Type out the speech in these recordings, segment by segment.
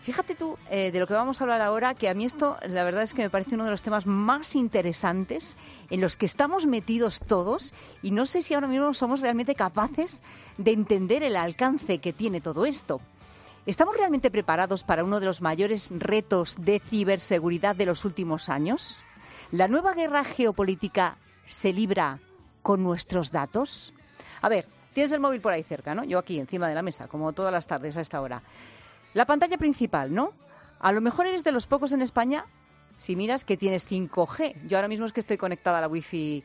Fíjate tú, de lo que vamos a hablar ahora, que a mí esto, la verdad es que me parece uno de los temas más interesantes en los que estamos metidos todos y no sé si ahora mismo somos realmente capaces de entender el alcance que tiene todo esto. ¿Estamos realmente preparados para uno de los mayores retos de ciberseguridad de los últimos años? ¿La nueva guerra geopolítica se libra con nuestros datos? A ver, tienes el móvil por ahí cerca, ¿no? Yo aquí, encima de la mesa, como todas las tardes a esta hora. La pantalla principal, ¿no? A lo mejor eres de los pocos en España, si miras, que tienes 5G. Yo ahora mismo es que estoy conectada a la Wi-Fi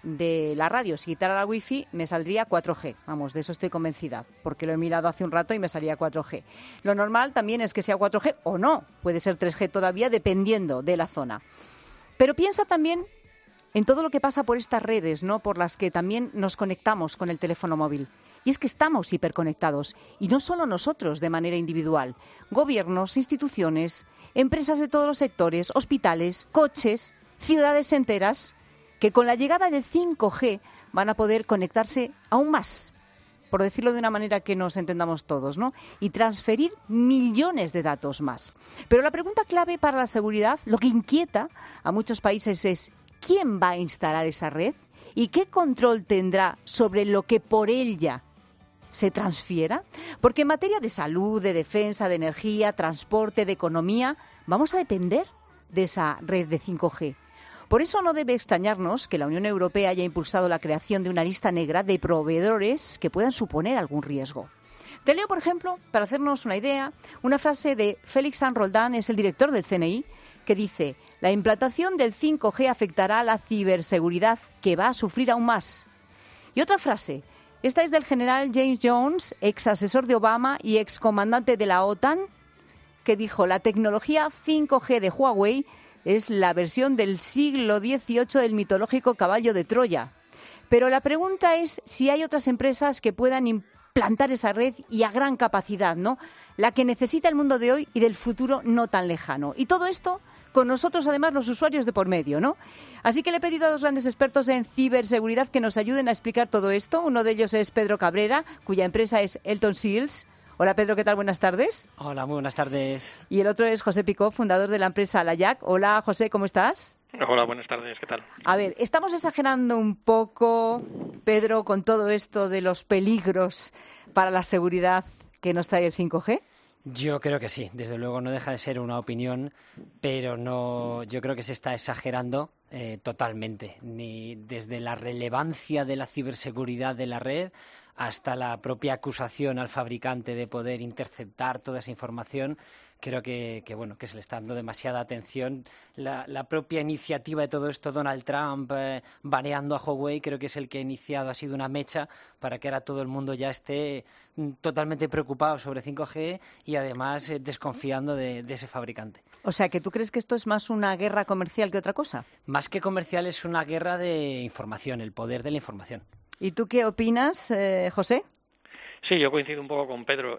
de la radio. Si quitara la Wi-Fi me saldría 4G. Vamos, de eso estoy convencida, porque lo he mirado hace un rato y me salía 4G. Lo normal también es que sea 4G o no. Puede ser 3G todavía, dependiendo de la zona. Pero piensa también en todo lo que pasa por estas redes, ¿no? Por las que también nos conectamos con el teléfono móvil. Y es que estamos hiperconectados, y no solo nosotros de manera individual. Gobiernos, instituciones, empresas de todos los sectores, hospitales, coches, ciudades enteras, que con la llegada del 5G van a poder conectarse aún más, por decirlo de una manera que nos entendamos todos, ¿no? Y transferir millones de datos más. Pero la pregunta clave para la seguridad, lo que inquieta a muchos países es ¿quién va a instalar esa red? ¿Y qué control tendrá sobre lo que por ella se transfiera? Porque en materia de salud, de defensa, de energía, transporte, de economía, vamos a depender de esa red de 5G. Por eso no debe extrañarnos que la Unión Europea haya impulsado la creación de una lista negra de proveedores que puedan suponer algún riesgo. Te leo, por ejemplo, para hacernos una idea, una frase de Félix San Roldán, es el director del CNI, que dice: la implantación del 5G afectará a la ciberseguridad, que va a sufrir aún más. Y otra frase, esta es del general James Jones, ex asesor de Obama y ex comandante de la OTAN, que dijo: la tecnología 5G de Huawei es la versión del siglo XVIII del mitológico caballo de Troya. Pero la pregunta es si hay otras empresas que puedan implantar esa red y a gran capacidad, ¿no? La que necesita el mundo de hoy y del futuro no tan lejano. Y todo esto con nosotros, además, los usuarios de por medio, ¿no? Así que le he pedido a dos grandes expertos en ciberseguridad que nos ayuden a explicar todo esto. Uno de ellos es Pedro Cabrera, cuya empresa es Elton Seals. Hola Pedro, ¿qué tal? Buenas tardes. Hola, muy buenas tardes. Y el otro es José Picó, fundador de la empresa Layac. Hola José, ¿cómo estás? Hola, buenas tardes, ¿qué tal? A ver, estamos exagerando un poco, Pedro, con todo esto de los peligros para la seguridad que nos trae el 5G. Yo creo que sí, desde luego no deja de ser una opinión, pero no, yo creo que se está exagerando totalmente, ni desde la relevancia de la ciberseguridad de la red hasta la propia acusación al fabricante de poder interceptar toda esa información. Creo que se le está dando demasiada atención. La propia iniciativa de todo esto, Donald Trump baneando a Huawei, creo que es el que ha iniciado, ha sido una mecha para que ahora todo el mundo ya esté totalmente preocupado sobre 5G y además desconfiando de ese fabricante. O sea, ¿que tú crees que esto es más una guerra comercial que otra cosa? Más que comercial, es una guerra de información, el poder de la información. ¿Y tú qué opinas, José? Sí, yo coincido un poco con Pedro.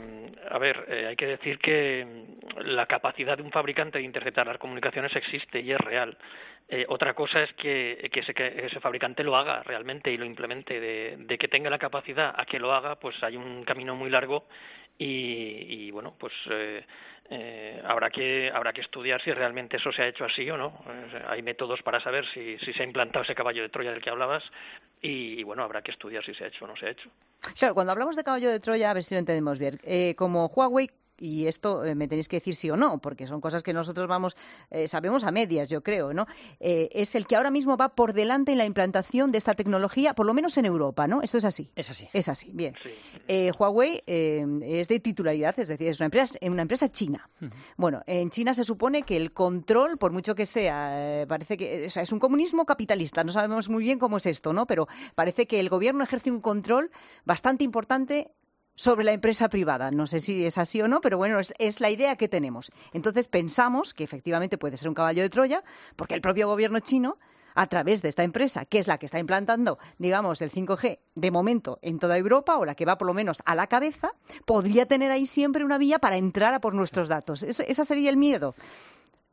Hay que decir que la capacidad de un fabricante de interceptar las comunicaciones existe y es real. Otra cosa es que ese fabricante lo haga realmente y lo implemente. De que tenga la capacidad a que lo haga, pues hay un camino muy largo y bueno, pues habrá que estudiar si realmente eso se ha hecho así o no. Hay métodos para saber si se ha implantado ese caballo de Troya del que hablabas y bueno, habrá que estudiar si se ha hecho o no se ha hecho. Claro, cuando hablamos de caballo de Troya, a ver si lo entendemos bien. Como Huawei, y esto me tenéis que decir sí o no, porque son cosas que nosotros sabemos a medias, yo creo, ¿no? Es el que ahora mismo va por delante en la implantación de esta tecnología, por lo menos en Europa, ¿no? ¿Esto es así? Es así. Es así, bien. Sí. Huawei es de titularidad, es decir, es una empresa china. Uh-huh. Bueno, en China se supone que el control, por mucho que sea, parece que es un comunismo capitalista, no sabemos muy bien cómo es esto, ¿no? Pero parece que el gobierno ejerce un control bastante importante sobre la empresa privada. No sé si es así o no, pero bueno, es la idea que tenemos. Entonces pensamos que efectivamente puede ser un caballo de Troya, porque el propio gobierno chino, a través de esta empresa, que es la que está implantando, digamos, el 5G de momento en toda Europa, o la que va por lo menos a la cabeza, podría tener ahí siempre una vía para entrar a por nuestros datos. ¿Ese sería el miedo?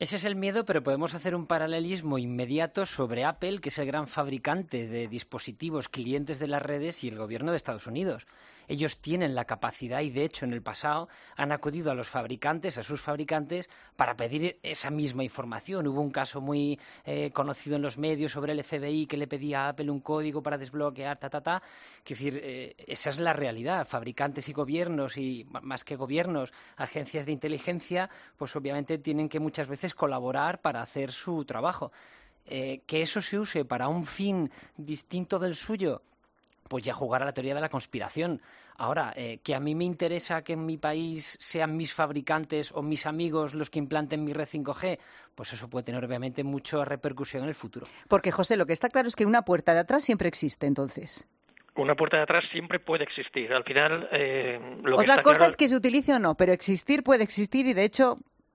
Ese es el miedo, pero podemos hacer un paralelismo inmediato sobre Apple, que es el gran fabricante de dispositivos clientes de las redes, y el gobierno de Estados Unidos. Ellos tienen la capacidad y, de hecho, en el pasado han acudido a los fabricantes, a sus fabricantes, para pedir esa misma información. Hubo un caso muy conocido en los medios sobre el FBI que le pedía a Apple un código para desbloquear, Es decir, esa es la realidad. Fabricantes y gobiernos, y más que gobiernos, agencias de inteligencia, pues obviamente tienen que muchas veces colaborar para hacer su trabajo. Que eso se use para un fin distinto del suyo, pues ya jugar a la teoría de la conspiración. Ahora, que a mí me interesa que en mi país sean mis fabricantes o mis amigos los que implanten mi red 5G, pues eso puede tener obviamente mucha repercusión en el futuro. Porque, José, lo que está claro es que una puerta de atrás siempre existe, entonces. Una puerta de atrás siempre puede existir. Al final, Otra cosa es que se utilice o no, pero existir puede existir y, de hecho...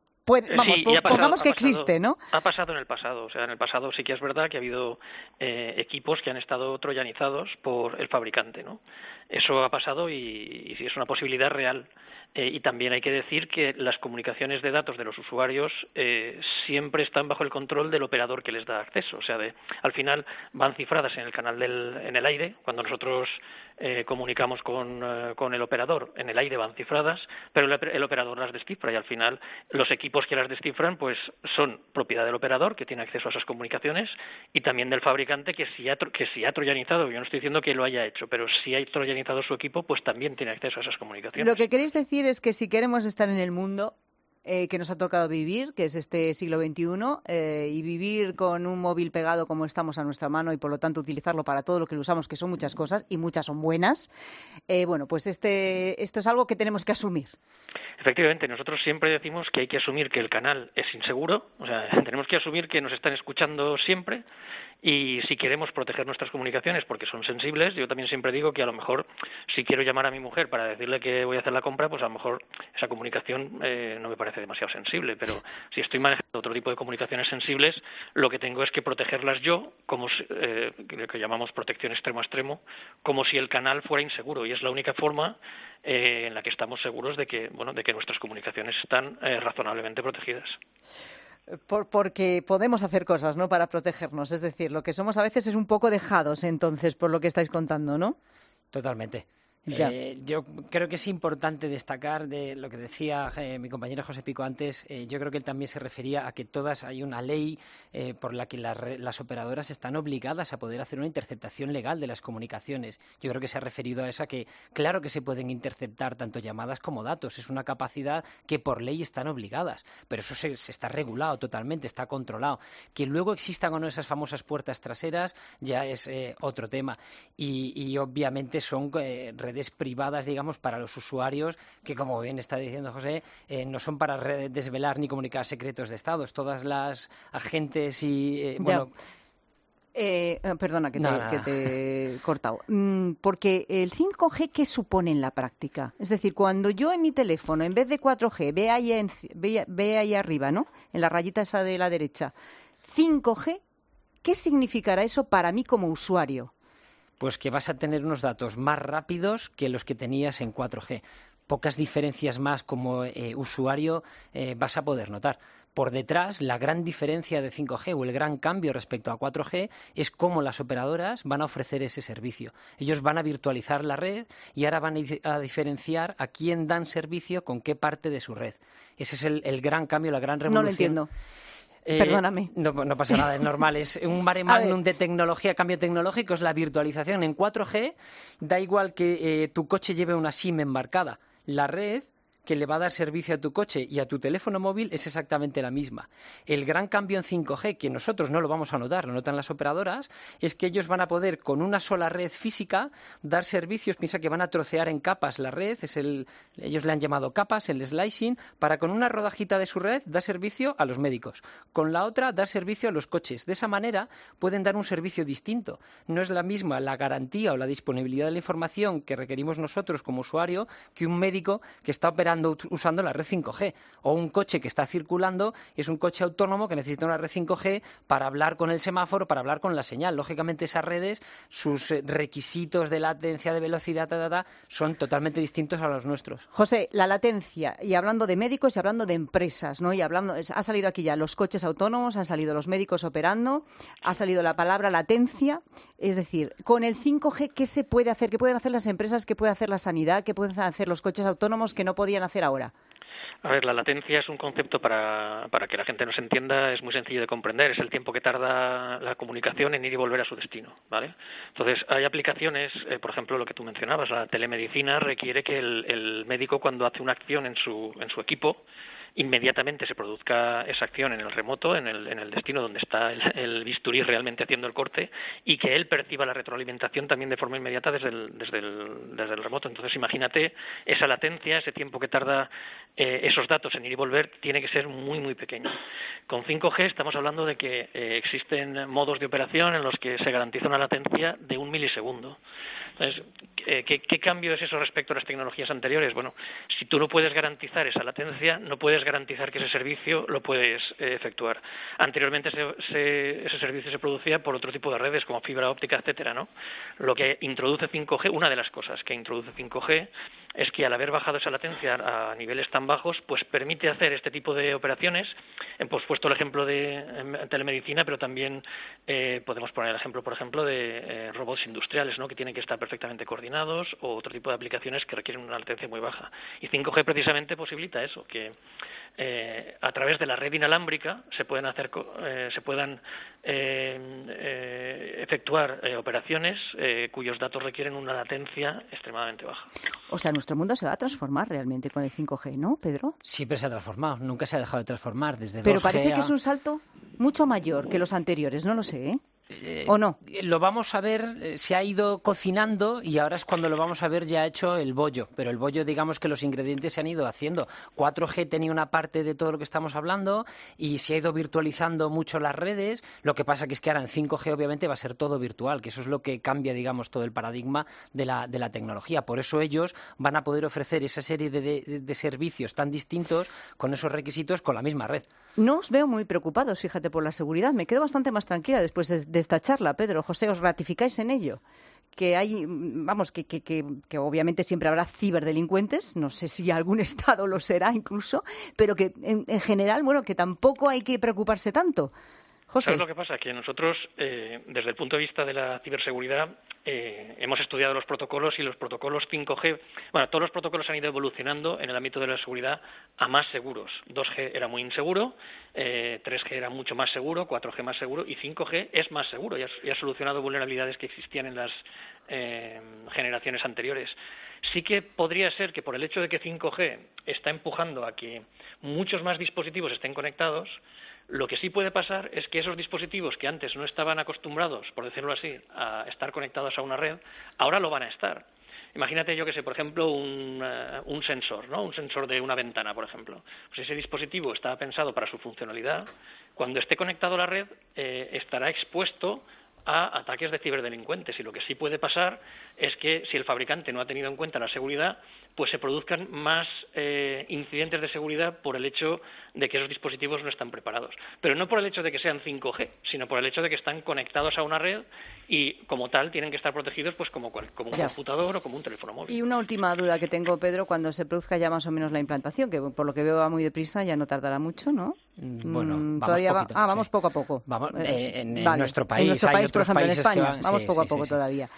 pongamos que existe, ¿no? Ha pasado en el pasado. O sea, en el pasado sí que es verdad que ha habido equipos que han estado troyanizados por el fabricante, ¿no? Eso ha pasado y sí es una posibilidad real. Y también hay que decir que las comunicaciones de datos de los usuarios siempre están bajo el control del operador que les da acceso. O sea, al final van cifradas en el canal en el aire. Cuando nosotros comunicamos con el operador, en el aire van cifradas, pero el operador las descifra y al final los equipos que las descifran pues son propiedad del operador, que tiene acceso a esas comunicaciones, y también del fabricante, que si ha troyanizado, yo no estoy diciendo que lo haya hecho, pero si ha troyanizado su equipo, pues también tiene acceso a esas comunicaciones. Lo que queréis decir es que si queremos estar en el mundo que nos ha tocado vivir, que es este siglo XXI, y vivir con un móvil pegado como estamos a nuestra mano y por lo tanto utilizarlo para todo lo que lo usamos, que son muchas cosas y muchas son buenas, bueno, pues esto es algo que tenemos que asumir. Efectivamente, nosotros siempre decimos que hay que asumir que el canal es inseguro, o sea, tenemos que asumir que nos están escuchando siempre, y si queremos proteger nuestras comunicaciones porque son sensibles, yo también siempre digo que a lo mejor si quiero llamar a mi mujer para decirle que voy a hacer la compra, pues a lo mejor esa comunicación no me parece demasiado sensible, pero si estoy manejando otro tipo de comunicaciones sensibles, lo que tengo es que protegerlas yo, como lo que llamamos protección extremo a extremo, como si el canal fuera inseguro, y es la única forma en la que estamos seguros de que nuestras comunicaciones están razonablemente protegidas. Porque podemos hacer cosas, ¿no?, para protegernos. Es decir, lo que somos a veces es un poco dejados, entonces, por lo que estáis contando, ¿no? Totalmente. Yo creo que es importante destacar de lo que decía mi compañero José Pico antes. Yo creo que él también se refería a que hay una ley por la que las operadoras están obligadas a poder hacer una interceptación legal de las comunicaciones. Yo creo que se ha referido a esa, que claro que se pueden interceptar tanto llamadas como datos. Es una capacidad que por ley están obligadas, pero eso se está regulado totalmente, está controlado. Que luego existan o no esas famosas puertas traseras ya es otro tema. Y obviamente son redes privadas, digamos, para los usuarios, que, como bien está diciendo José, no son para desvelar ni comunicar secretos de Estados. Todas las agentes y... Perdona que te he cortado. Porque el 5G, ¿qué supone en la práctica? Es decir, cuando yo en mi teléfono, en vez de 4G, ve ahí arriba, ¿no?, en la rayita esa de la derecha, 5G, ¿qué significará eso para mí como usuario? Pues que vas a tener unos datos más rápidos que los que tenías en 4G. Pocas diferencias más como usuario vas a poder notar. Por detrás, la gran diferencia de 5G o el gran cambio respecto a 4G es cómo las operadoras van a ofrecer ese servicio. Ellos van a virtualizar la red y ahora van a diferenciar a quién dan servicio con qué parte de su red. Ese es el gran cambio, la gran revolución. No lo entiendo. Perdóname. No pasa nada, es normal. Es un mare magnum de tecnología, cambio tecnológico, es la virtualización. En 4G da igual que tu coche lleve una SIM embarcada. La red que le va a dar servicio a tu coche y a tu teléfono móvil es exactamente la misma. El gran cambio en 5G, que nosotros no lo vamos a notar, lo notan las operadoras, es que ellos van a poder, con una sola red física, dar servicios. Piensa que van a trocear en capas la red, ellos le han llamado capas, el slicing, para con una rodajita de su red dar servicio a los médicos, con la otra dar servicio a los coches. De esa manera pueden dar un servicio distinto. No es la misma la garantía o la disponibilidad de la información que requerimos nosotros como usuario que un médico que está operando operando usando la red 5G, o un coche que está circulando y es un coche autónomo que necesita una red 5G para hablar con el semáforo, para hablar con la señal. Lógicamente esas redes, sus requisitos de latencia, de velocidad, son totalmente distintos a los nuestros. José, la latencia, y hablando de médicos y hablando de empresas, ¿no? Y hablando, ha salido aquí ya los coches autónomos, han salido los médicos operando, ha salido la palabra latencia, es decir, con el 5G, ¿qué se puede hacer? ¿Qué pueden hacer las empresas? ¿Qué puede hacer la sanidad? ¿Qué pueden hacer los coches autónomos que no podían hacer ahora? A ver, la latencia es un concepto para que la gente nos entienda, es muy sencillo de comprender, es el tiempo que tarda la comunicación en ir y volver a su destino, ¿vale? Entonces, hay aplicaciones, por ejemplo, lo que tú mencionabas, la telemedicina requiere que el médico cuando hace una acción en su equipo, inmediatamente se produzca esa acción en el remoto, en el destino donde está el bisturí realmente haciendo el corte, y que él perciba la retroalimentación también de forma inmediata desde el remoto. Entonces, imagínate esa latencia, ese tiempo que tarda esos datos en ir y volver, tiene que ser muy, muy pequeño. Con 5G estamos hablando de que existen modos de operación en los que se garantiza una latencia de 1 milisegundo. Entonces, ¿qué cambio es eso respecto a las tecnologías anteriores? Bueno, si tú no puedes garantizar esa latencia, no puedes garantizar que ese servicio lo puedes efectuar. Anteriormente ese servicio se producía por otro tipo de redes como fibra óptica, etcétera, ¿no? Lo que introduce 5G, una de las cosas que introduce 5G es que al haber bajado esa latencia a niveles tan bajos, pues permite hacer este tipo de operaciones. Hemos puesto el ejemplo de telemedicina, pero también podemos poner el ejemplo, por ejemplo, de robots industriales, ¿no? Que tienen que estar perfectamente coordinados, o otro tipo de aplicaciones que requieren una latencia muy baja. Y 5G precisamente posibilita eso, que a través de la red inalámbrica se puedan efectuar operaciones cuyos datos requieren una latencia extremadamente baja. O sea, nuestro mundo se va a transformar realmente con el 5G, ¿no, Pedro? Siempre se ha transformado, nunca se ha dejado de transformar. Desde Pero 2G parece que es un salto mucho mayor que los anteriores, no lo sé, ¿eh? ¿O no? Lo vamos a ver, se ha ido cocinando y ahora es cuando lo vamos a ver ya hecho el bollo. Pero el bollo, digamos que los ingredientes se han ido haciendo. 4G tenía una parte de todo lo que estamos hablando y se ha ido virtualizando mucho las redes. Lo que pasa que es que ahora en 5G obviamente va a ser todo virtual, que eso es lo que cambia, digamos, todo el paradigma de la tecnología. Por eso ellos van a poder ofrecer esa serie de servicios tan distintos con esos requisitos con la misma red. No os veo muy preocupados, fíjate, por la seguridad. Me quedo bastante más tranquila después de esta charla, Pedro. José, ¿os ratificáis en ello? Que hay, vamos, que obviamente siempre habrá ciberdelincuentes, no sé si algún Estado lo será incluso, pero que en general, bueno, que tampoco hay que preocuparse tanto. José. ¿Sabes lo que pasa? Que nosotros, desde el punto de vista de la ciberseguridad, hemos estudiado los protocolos y los protocolos 5G, bueno, todos los protocolos han ido evolucionando en el ámbito de la seguridad a más seguros. 2G era muy inseguro, 3G era mucho más seguro, 4G más seguro y 5G es más seguro y ha solucionado vulnerabilidades que existían en las generaciones anteriores. Sí que podría ser que por el hecho de que 5G está empujando a que muchos más dispositivos estén conectados, lo que sí puede pasar es que esos dispositivos que antes no estaban acostumbrados, por decirlo así, a estar conectados a una red, ahora lo van a estar. Imagínate, yo que sé, por ejemplo, un sensor, ¿no? Un sensor de una ventana, por ejemplo. Pues ese dispositivo está pensado para su funcionalidad. Cuando esté conectado a la red, estará expuesto a ataques de ciberdelincuentes. Y lo que sí puede pasar es que si el fabricante no ha tenido en cuenta la seguridad, pues se produzcan más incidentes de seguridad por el hecho de que esos dispositivos no están preparados. Pero no por el hecho de que sean 5G, sino por el hecho de que están conectados a una red y, como tal, tienen que estar protegidos pues como un computador o como un teléfono móvil. Y una última duda que tengo, Pedro, cuando se produzca ya más o menos la implantación, que por lo que veo va muy deprisa, ya no tardará mucho, ¿no? Bueno, vamos todavía poquito, vamos sí. poco a poco. Vamos, en vale. nuestro país, en nuestro hay país, por otros ejemplo, en países que España, van... vamos poco a poco todavía.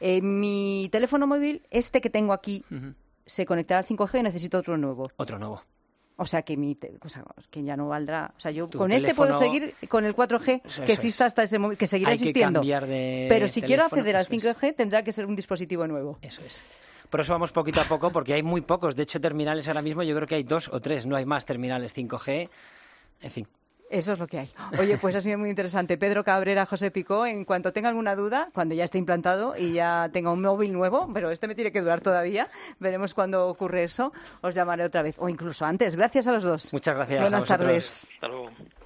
Mi teléfono móvil, este que tengo aquí, se conectará al 5G y necesito otro nuevo. Otro nuevo. O sea, que que ya no valdrá. O sea, yo con teléfono... este puedo seguir con el 4G, que exista hasta ese momento, que seguirá existiendo. Hay que cambiar de pero si quiero acceder al 5G, es. tendrá que ser un dispositivo nuevo. Eso es. Por eso vamos poquito a poco, porque hay muy pocos. De hecho, terminales ahora mismo yo creo que hay 2 o 3. No hay más terminales 5G. En fin. Eso es lo que hay. Oye, pues ha sido muy interesante. Pedro Cabrera, José Picó, en cuanto tenga alguna duda, cuando ya esté implantado y ya tenga un móvil nuevo, pero este me tiene que durar todavía, veremos cuándo ocurre eso, os llamaré otra vez, o incluso antes. Gracias a los dos. Muchas gracias. Buenas tardes. Hasta luego.